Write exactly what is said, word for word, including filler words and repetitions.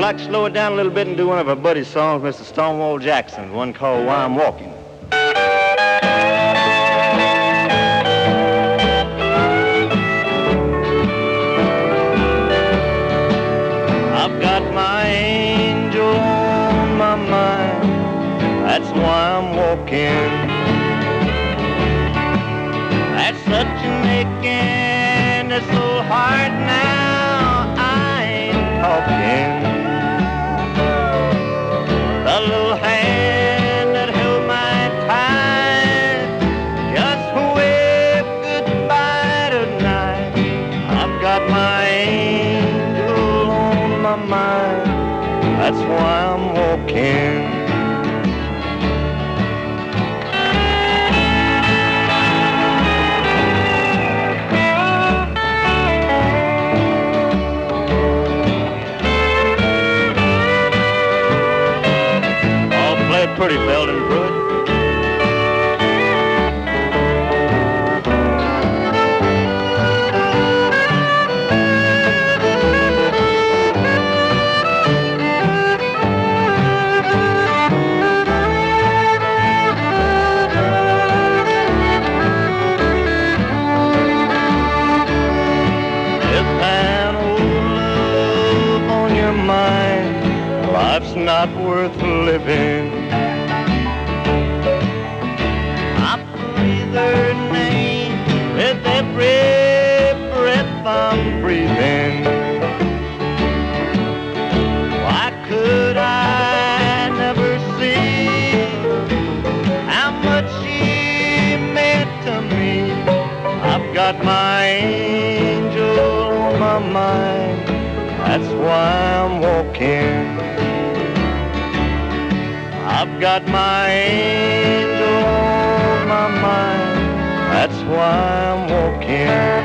like to slow it down a little bit and do one of our buddy's songs, Mister Stonewall Jackson, one called Why I'm Walking. I've got my angel on my mind, that's why I'm walking. That's such an aching, it's so hard now, I ain't talking. The little hand that held my tight just waved goodbye tonight. I've got my angel on my mind, that's why I'm walking. Pretty Belden Pruitt. If an old love on your mind, life's not worth living. Their name with every breath I'm breathing. Why could I never see how much she meant to me? I've got my angel on my mind, that's why I'm walking. I've got my angel on my mind, that's why I'm walking.